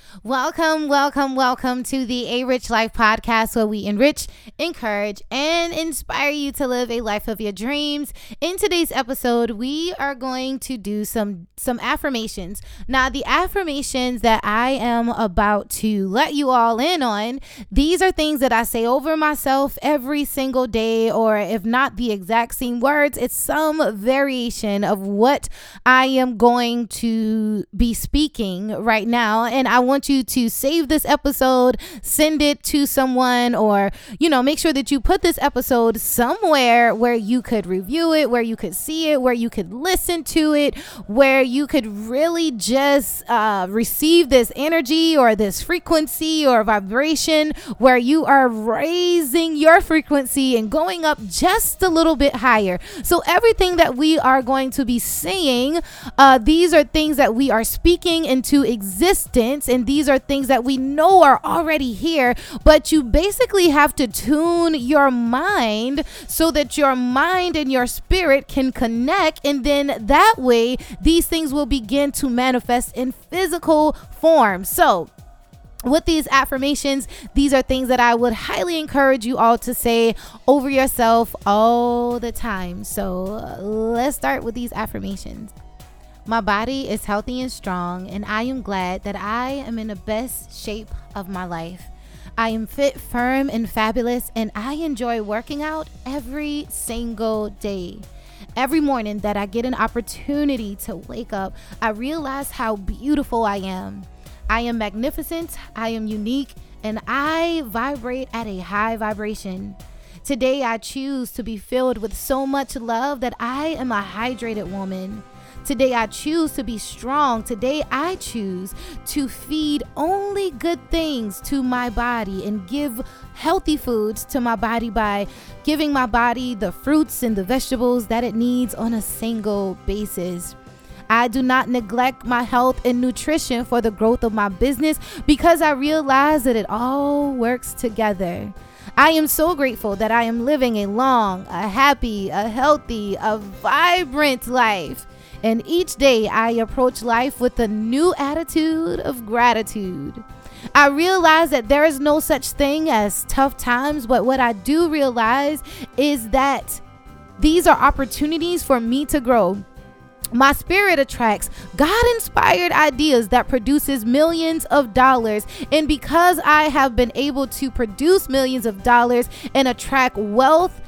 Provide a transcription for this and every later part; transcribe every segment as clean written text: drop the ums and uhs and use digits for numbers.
Welcome to the A Rich Life podcast, where we enrich, encourage, and inspire you to live a life of your dreams. In today's episode, we are going to do some affirmations. Now, the affirmations that I am about to let you all in on, these are things that I say over myself every single day, or if not the exact same words, it's some variation of what I am going to be speaking right now. And I want you to save this episode, send it to someone, or, make sure that you put this episode somewhere where you could review it, where you could see it, where you could listen to it, where you could really just receive this energy or this frequency or vibration, where you are raising your frequency and going up just a little bit higher. So everything that we are going to be saying, these are things that we are speaking into existence, and these are things that we know are already here, but you basically have to tune your mind so that your mind and your spirit can connect, and then that way these things will begin to manifest in physical form. So with these affirmations, these are things that I would highly encourage you all to say over yourself all the time. So let's start with these affirmations. My body is healthy and strong, and I am glad that I am in the best shape of my life. I am fit, firm, and fabulous, and I enjoy working out every single day. Every morning that I get an opportunity to wake up, I realize how beautiful I am. I am magnificent, I am unique, and I vibrate at a high vibration. Today, I choose to be filled with so much love that I am a hydrated woman. Today, I choose to be strong. Today, I choose to feed only good things to my body and give healthy foods to my body by giving my body the fruits and the vegetables that it needs on a single basis. I do not neglect my health and nutrition for the growth of my business, because I realize that it all works together. I am so grateful that I am living a long, a happy, a healthy, a vibrant life. And each day I approach life with a new attitude of gratitude. I realize that there is no such thing as tough times, but what I do realize is that these are opportunities for me to grow. My spirit attracts God-inspired ideas that produces millions of dollars. And because I have been able to produce millions of dollars and attract wealth,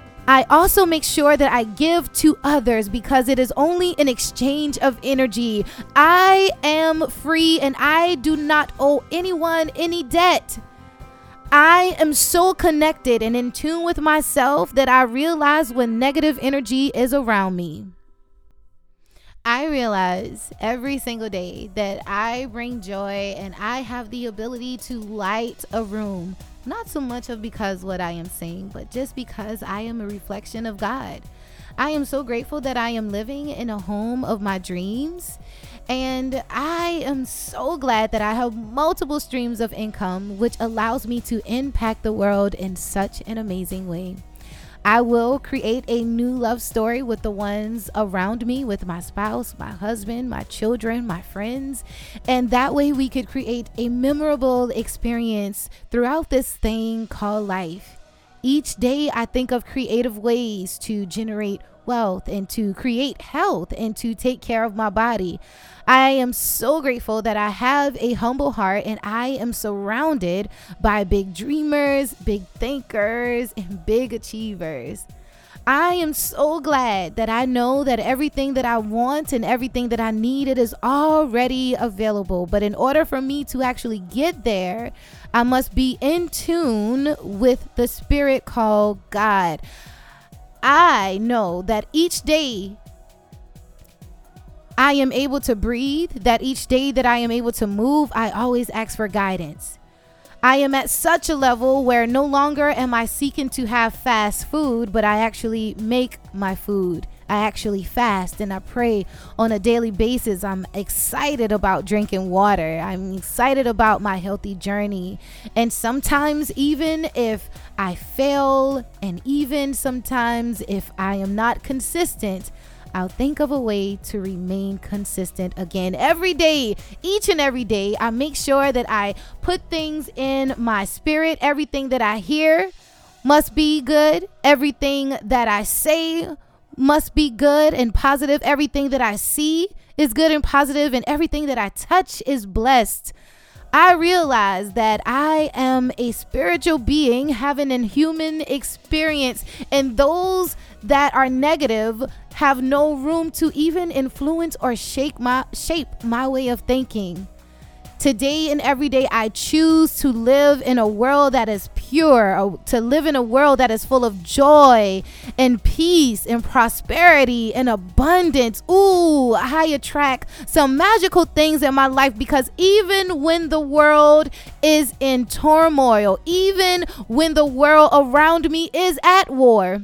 I also make sure that I give to others, because it is only an exchange of energy. I am free and I do not owe anyone any debt. I am so connected and in tune with myself that I realize when negative energy is around me. I realize every single day that I bring joy and I have the ability to light a room. Not so much of because what I am saying, but just because I am a reflection of God. I am so grateful that I am living in a home of my dreams. And I am so glad that I have multiple streams of income, which allows me to impact the world in such an amazing way. I will create a new love story with the ones around me, with my spouse, my husband, my children, my friends. And that way we could create a memorable experience throughout this thing called life. Each day I think of creative ways to generate wealth and to create health and to take care of my body. I am so grateful that I have a humble heart, and I am surrounded by big dreamers, big thinkers, and big achievers. I am so glad that I know that everything that I want and everything that I need, it is already available. But in order for me to actually get there, I must be in tune with the spirit called God. I know that each day I am able to breathe, that each day that I am able to move, I always ask for guidance. I am at such a level where no longer am I seeking to have fast food, but I actually make my food. I actually fast and I pray on a daily basis. I'm excited about drinking water. I'm excited about my healthy journey. And sometimes even if I fail, and even sometimes if I am not consistent, I'll think of a way to remain consistent again. Every day, each and every day, I make sure that I put things in my spirit. Everything that I hear must be good. Everything that I say must be good and positive. Everything that I see is good and positive, and everything that I touch is blessed. I realize that I am a spiritual being having a human experience, and those that are negative have no room to even influence or shape my way of thinking. Today and every day, I choose to live in a world that is pure, to live in a world that is full of joy and peace and prosperity and abundance. Ooh, I attract some magical things in my life, because even when the world is in turmoil, even when the world around me is at war,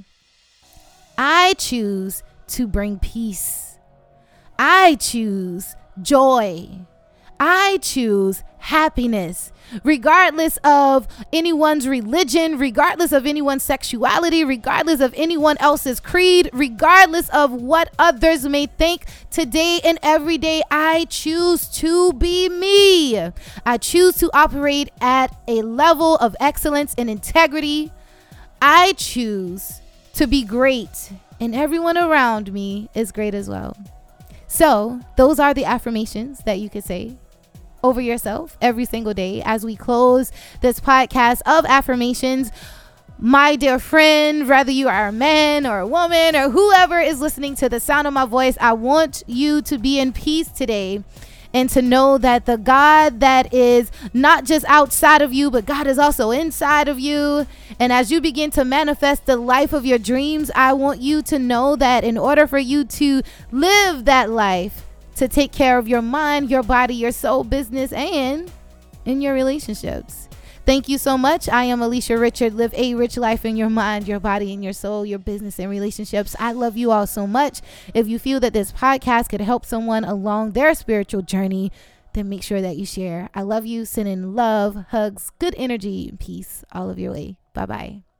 I choose to bring peace. I choose joy. I choose happiness, regardless of anyone's religion, regardless of anyone's sexuality, regardless of anyone else's creed, regardless of what others may think. Today and every day, I choose to be me. I choose to operate at a level of excellence and integrity. I choose to be great, and everyone around me is great as well. So those are the affirmations that you could say over yourself every single day as we close this podcast of affirmations. My dear friend, whether you are a man or a woman or whoever is listening to the sound of my voice, I want you to be in peace today, and to know that the God that is not just outside of you, but God is also inside of you. And as you begin to manifest the life of your dreams, I want you to know that in order for you to live that life, to take care of your mind, your body, your soul, business, and in your relationships. Thank you so much. I am Alicia Richard. Live a rich life in your mind, your body, and your soul, your business, and relationships. I love you all so much. If you feel that this podcast could help someone along their spiritual journey, then make sure that you share. I love you. Sending love, hugs, good energy, and peace all of your way. Bye-bye.